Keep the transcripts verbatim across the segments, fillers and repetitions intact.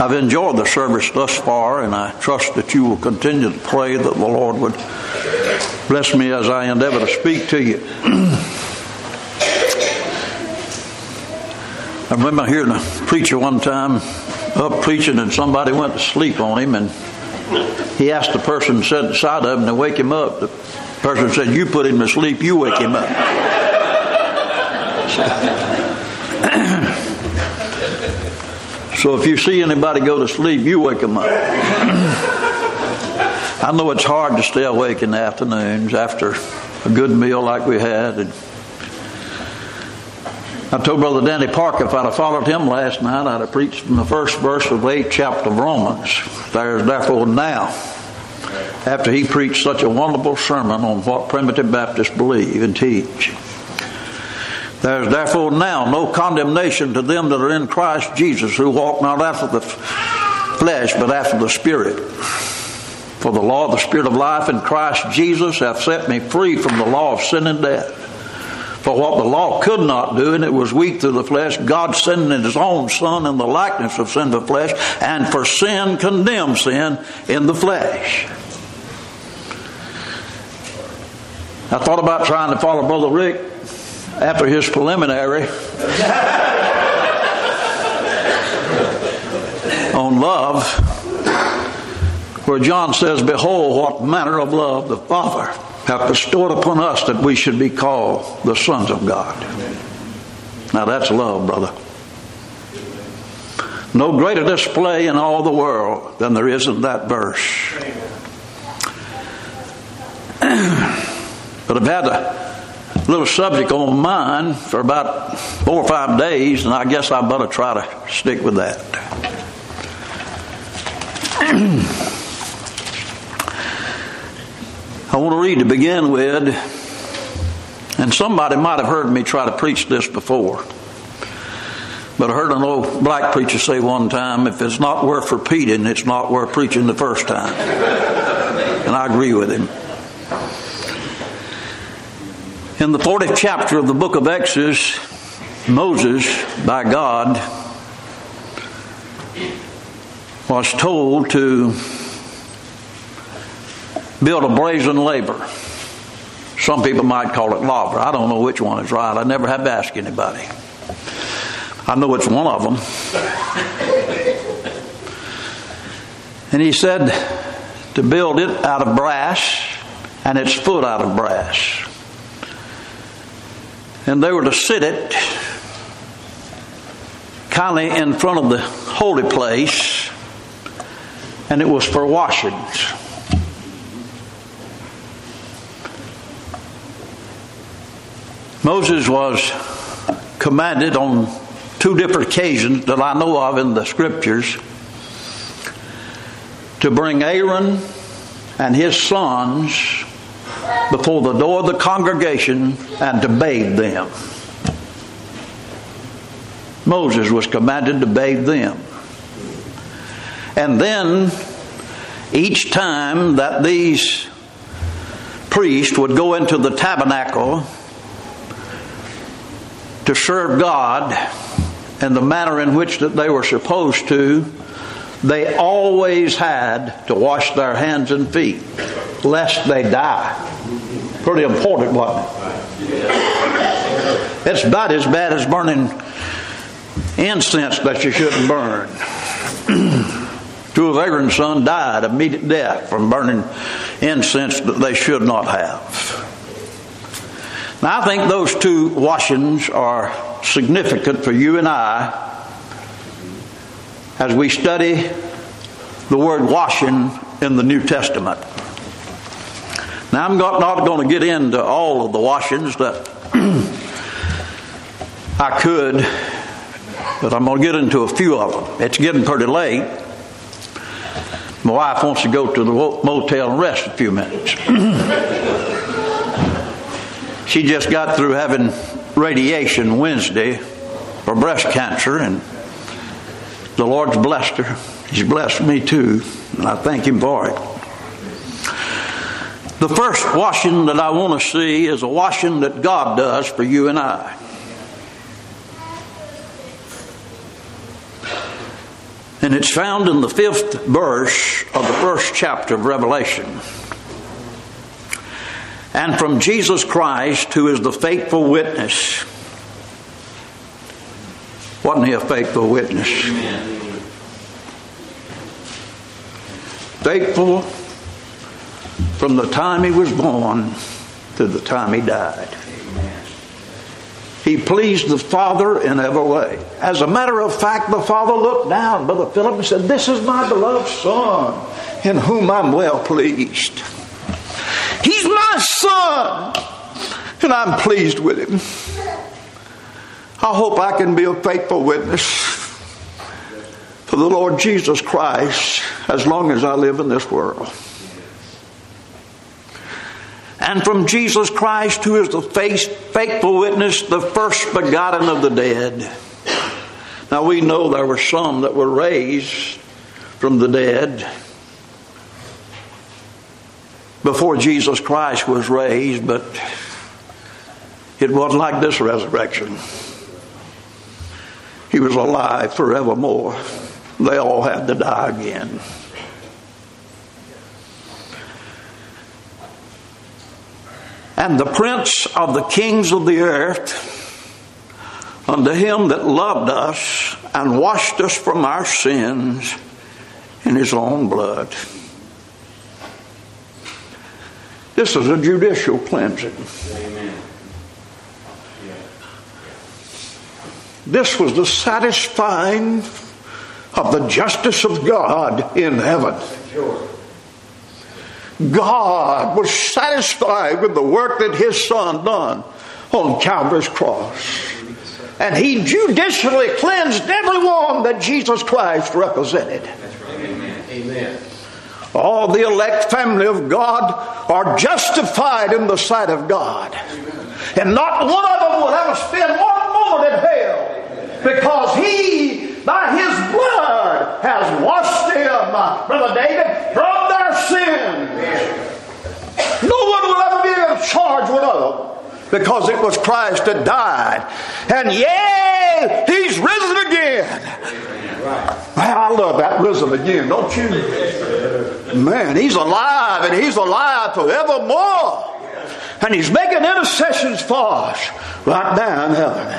I've enjoyed the service thus far, and I trust that you will continue to pray that the Lord would bless me as I endeavor to speak to you. I remember hearing a preacher one time up preaching, and somebody went to sleep on him, and he asked the person sitting beside of him to wake him up. The person said, "You put him to sleep, you wake him up." So if you see anybody go to sleep, you wake them up. I know it's hard to stay awake in the afternoons after a good meal like we had. And I told Brother Danny Parker if I'd have followed him last night, I'd have preached from the first verse of the eighth chapter of Romans. There's therefore now, after he preached such a wonderful sermon on what primitive Baptists believe and teach. There is therefore now no condemnation to them that are in Christ Jesus, who walk not after the flesh, but after the Spirit. For the law of the Spirit of life in Christ Jesus hath set me free from the law of sin and death. For what the law could not do, and it was weak through the flesh, God sending His own Son in the likeness of sinful flesh, and for sin condemned sin in the flesh. I thought about trying to follow Brother Rick after his preliminary on love, where John says, "Behold, what manner of love the Father hath bestowed upon us, that we should be called the sons of God." Now that's love, brother. No greater display in all the world than there is in that verse. But I've had a little subject on mine for about four or five days, and I guess I better try to stick with that. I want to read to begin with, and somebody might have heard me try to preach this before, but I heard an old black preacher say one time, if it's not worth repeating, it's not worth preaching the first time. And I agree with him. In the fortieth chapter of the book of Exodus, Moses, by God, was told to build a brazen laver. Some people might call it laver. I don't know which one is right. I never have to ask anybody. I know it's one of them. And he said to build it out of brass and its foot out of brass. And they were to sit it kind of in front of the holy place, and it was for washings. Moses was commanded on two different occasions that I know of in the scriptures to bring Aaron and his sons before the door of the congregation and to bathe them. Moses was commanded to bathe them. And then each time that these priests would go into the tabernacle to serve God in the manner in which that they were supposed to, they always had to wash their hands and feet, lest they die. Pretty important, wasn't it? It's about as bad as burning incense that you shouldn't burn. Two of Aaron's sons died immediate death from burning incense that they should not have. Now, I think those two washings are significant for you and I as we study the word washing in the New Testament. Now, I'm not going to get into all of the washings that I could, but I'm going to get into a few of them. It's getting pretty late. My wife wants to go to the motel and rest a few minutes. She just got through having radiation Wednesday for breast cancer, and the Lord's blessed her. He's blessed me too, and I thank Him for it. The first washing that I want to see is a washing that God does for you and I. And it's found in the fifth verse of the first chapter of Revelation. And from Jesus Christ, who is the faithful witness. Wasn't he a faithful witness? Amen. Faithful from the time he was born to the time he died. Amen. He pleased the Father in every way. As a matter of fact, the Father looked down, Brother Philip, and said, "This is my beloved Son, in whom I'm well pleased. He's my Son, and I'm pleased with him." I hope I can be a faithful witness for the Lord Jesus Christ as long as I live in this world. And from Jesus Christ, who is the faithful witness, the first begotten of the dead. Now we know there were some that were raised from the dead before Jesus Christ was raised, but it wasn't like this resurrection. He was alive forevermore. They all had to die again. And the prince of the kings of the earth, unto him that loved us and washed us from our sins in his own blood. This is a judicial cleansing. Amen. This was the satisfying of the justice of God in heaven. God was satisfied with the work that his Son done on Calvary's cross. And he judicially cleansed everyone that Jesus Christ represented. Amen. Amen. All the elect family of God are justified in the sight of God. And not one of them will ever spend one moment in hell, because he, by his blood, has washed them, Brother David, from their sins. No one will ever be able to charge one of them, because it was Christ that died. And yea, he's risen again. Man, I love that risen again, don't you? Man, he's alive, and he's alive forevermore. And he's making intercessions for us right now in heaven.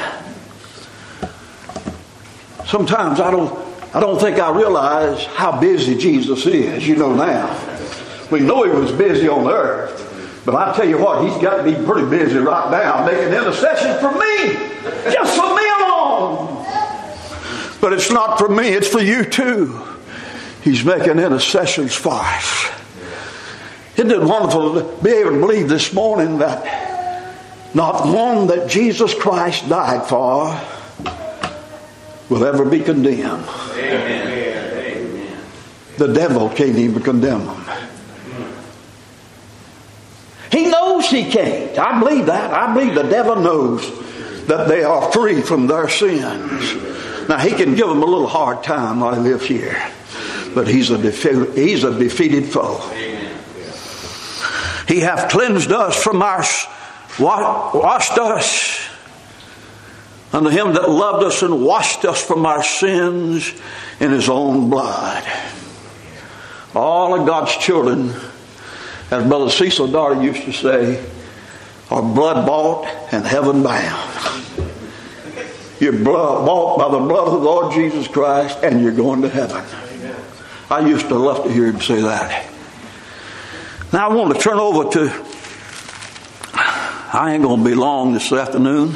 Sometimes I don't I don't think I realize how busy Jesus is, you know now. We know he was busy on earth. But I tell you what, he's got to be pretty busy right now making intercession for me. Just for me alone. But it's not for me, it's for you too. He's making intercessions for us. Isn't it wonderful to be able to believe this morning that not one that Jesus Christ died for will ever be condemned. Amen. The devil can't even condemn them. He knows he can't. I believe that. I believe the devil knows that they are free from their sins. Now he can give them a little hard time while they live here, but he's a defe- he's a defeated foe. He hath cleansed us from our, washed us, unto him that loved us and washed us from our sins in his own blood. All of God's children, as Brother Cecil Darty used to say, are blood bought and heaven bound. You're blood bought by the blood of the Lord Jesus Christ, and you're going to heaven. I used to love to hear him say that. Now I want to turn over to, I ain't going to be long this afternoon.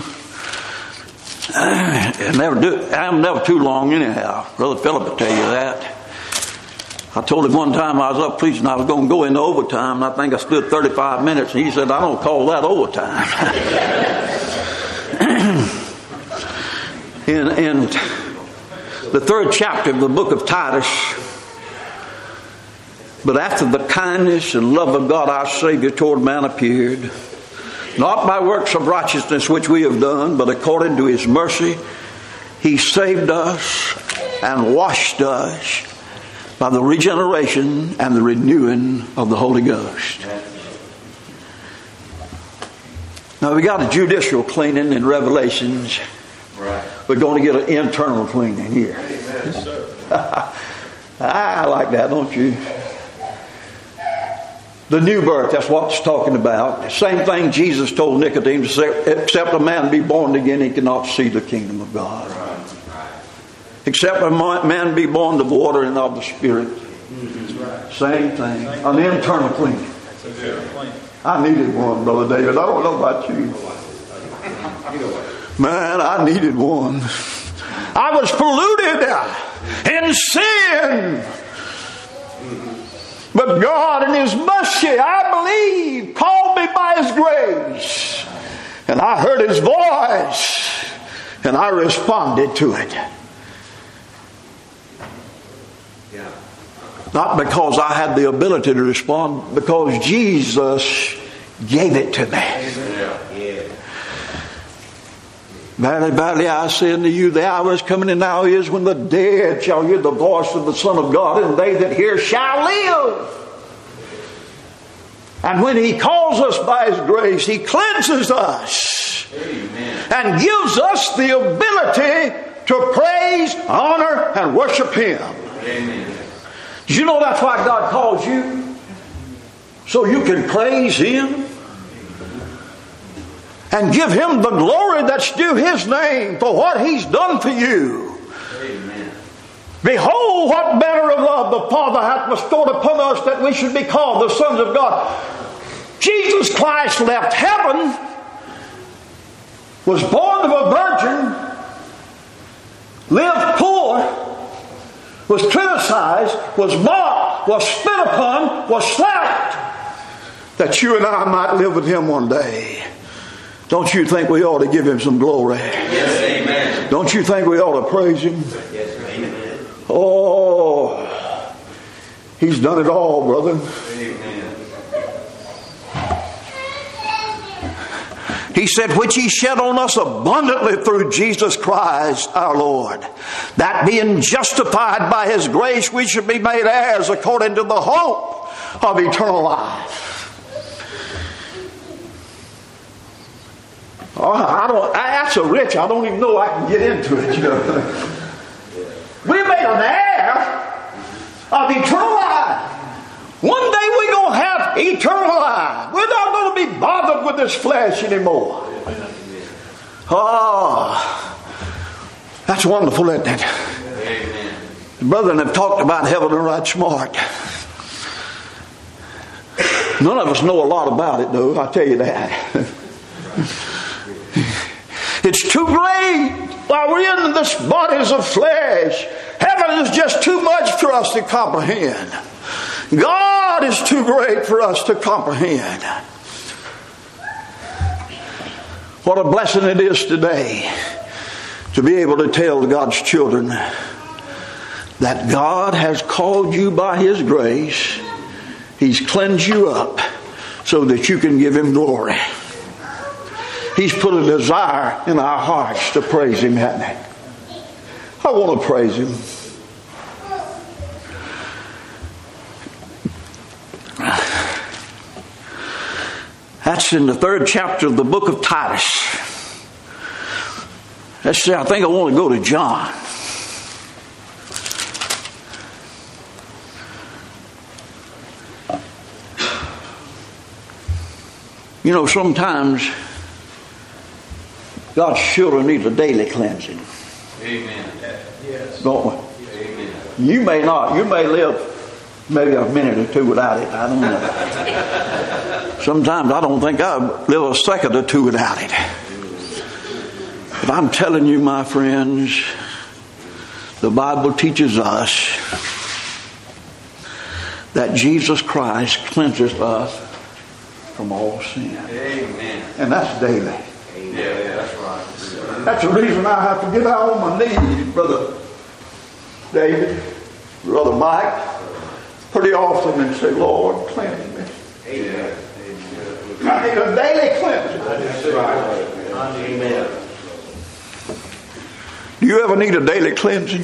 I never do, I'm never too long anyhow. Brother Philip will tell you that. I told him one time I was up preaching I was going to go into overtime, and I think I stood thirty-five minutes, and he said, "I don't call that overtime." in, in the third chapter of the book of Titus, but after the kindness and love of God our Savior toward man appeared, not by works of righteousness which we have done, but according to his mercy, he saved us and washed us by the regeneration and the renewing of the Holy Ghost. Now we got a judicial cleaning in Revelations. Right. We're going to get an internal cleaning here. Amen. I like that, don't you? The new birth, that's what it's talking about. The same thing Jesus told Nicodemus, except a man be born again, he cannot see the kingdom of God. Except a man be born of water and of the Spirit. Same thing. An internal cleaning. I needed one, Brother David. I don't know about you. Man, I needed one. I was polluted in sin. But God in His mercy, I believe, called me by His grace. And I heard His voice. And I responded to it. Not because I had the ability to respond, because Jesus gave it to me. Verily, verily, I say unto you, the hour is coming and now is when the dead shall hear the voice of the Son of God, and they that hear shall live. And when He calls us by His grace, He cleanses us. Amen. And gives us the ability to praise, honor, and worship Him. Amen. Did you know that's why God calls you? So you can praise Him and give Him the glory that's due His name for what He's done for you. Amen. Behold, what manner of love the Father hath bestowed upon us, that we should be called the sons of God. Jesus Christ left heaven, was born of a virgin, lived poor, was criticized, was mocked, was spit upon, was slapped, that you and I might live with Him one day. Don't you think we ought to give Him some glory? Yes, amen. Don't you think we ought to praise Him? Yes, amen. Oh, He's done it all, brother. Amen. He said, which He shed on us abundantly through Jesus Christ our Lord, that being justified by His grace, we should be made heirs according to the hope of eternal life. Oh, I don't. That's so rich. I don't even know I can get into it. You know, we made an heir of eternal life. One day we're going to have eternal life. We're not going to be bothered with this flesh anymore. Oh, that's wonderful, isn't it? Amen. The brethren have talked about heaven right smart. None of us know a lot about it, though. I tell you that. It's too great while we're in this bodies of flesh. Heaven is just too much for us to comprehend. God is too great for us to comprehend. What a blessing it is today to be able to tell God's children that God has called you by His grace. He's cleansed you up so that you can give Him glory. He's put a desire in our hearts to praise Him, hasn't He? I want to praise Him. That's in the third chapter of the book of Titus. Let's see, I think I want to go to John. You know, sometimes God's children need a daily cleansing. Amen. Yes. Don't we? Amen. You may not. You may live maybe a minute or two without it. I don't know. Sometimes I don't think I'd live a second or two without it. But I'm telling you, my friends, the Bible teaches us that Jesus Christ cleanses us from all sin. Amen. And that's daily. Yeah, yeah, that's right. That's the reason I have to get out on my knees, Brother David, Brother Mike, pretty often and say, Lord, cleanse me. Amen. I need a daily cleansing. That's right. Amen. Do you ever need a daily cleansing?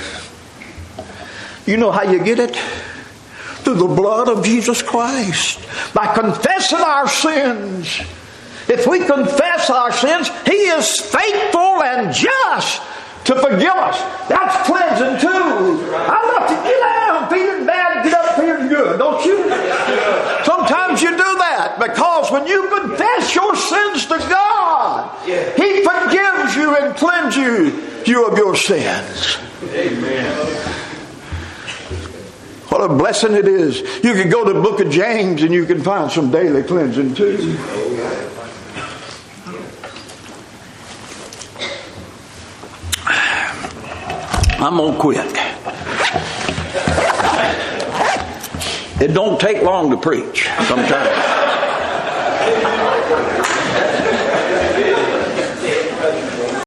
You know how you get it? Through the blood of Jesus Christ. By confessing our sins. If we confess our sins, He is faithful and just to forgive us. That's cleansing too. I love to get down feeling bad, get up feeling good, don't you? Sometimes you do that because when you confess your sins to God, He forgives you and cleanses you, you of your sins. Amen. What a blessing it is. You can go to the book of James and you can find some daily cleansing too. I'm going to quit. It don't take long to preach sometimes.